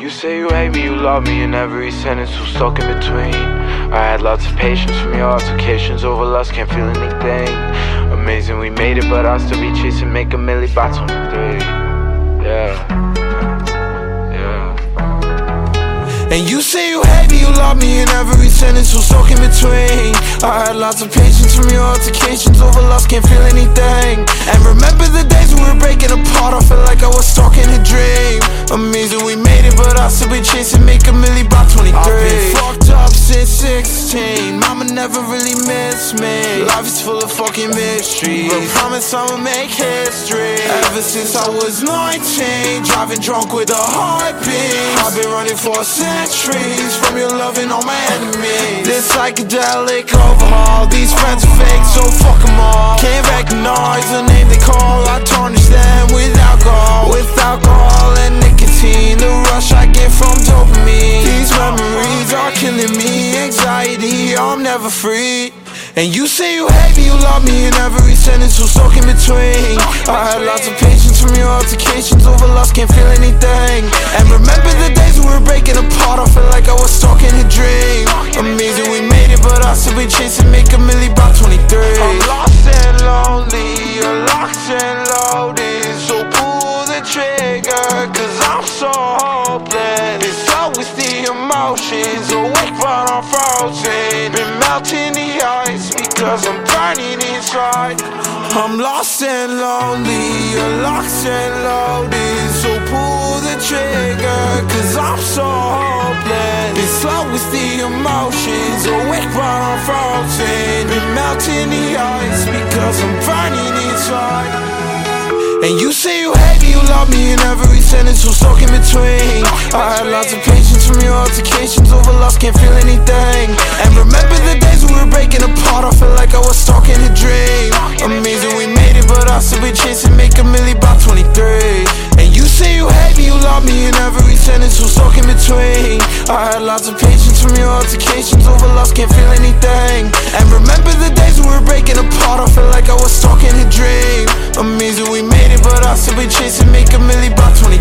You say you hate me, you love me, and every sentence was stuck in between. I had lots of patience from your altercations over lust, can't feel anything. Amazing we made it, but I'll still be chasing, make a milli by 23. Yeah. And you say you hate me, you love me, and every sentence was stuck in between. I had lots of patience from your altercations over lust, can't feel anything. And remember the days we were breaking apart, I felt like I was stuck in a dream. Amazing we made it, but I'll still be chasing, make a milli by 23. I've been fucked up since 16, mama never really missed me. Life is full of fucking mysteries, but promise I'ma make history. Ever since I was 19, driving drunk with a heartbeat. I've been running for a centuries from your loving all my enemies. This psychedelic overhaul, these friends are fake, so fuck them all. Can't recognize the name they call, I tarnish them with alcohol. With alcohol and nicotine, the rush I get from dopamine. These memories are killing me, anxiety, I'm never free. And you say you hate me, you love me, and every sentence was stuck in between. I had lots of patience from your altercations over lust, can't feel anything. And remember the days we were breaking apart, I felt like I was stuck in a dream. Amazing we made it, but I'll still be chasing, make a milli by 23. I'm lost and lonely, you're locked and loaded, so pull the trigger, cause I'm so hopeless. It's always the emotions, awake but I'm frozen. Been melting the ice because I'm burning inside. I'm lost and lonely, you're locked and loaded, so pull the trigger, cause I'm so hopeless. It's always the emotions, awake but I'm frozen. Been melting the ice because I'm burning inside. And you say you hate me, you love me, and every sentence was stuck in between. I had lots of patience from your altercations over lust, can't feel anything. And remember the days we were breaking apart, I felt like I was stuck in a dream. Amazing we made it, but I'll still be chasing, make a milli by 23. And you say you hate me, you love me, and every sentence was stuck in between. I had lots of patience from your altercations over lust, can't feel anything. And remember the days we were breaking apart, I felt like I was stuck in a dream. Amazing we made it, but I'll still be chasing, make a milli by 23.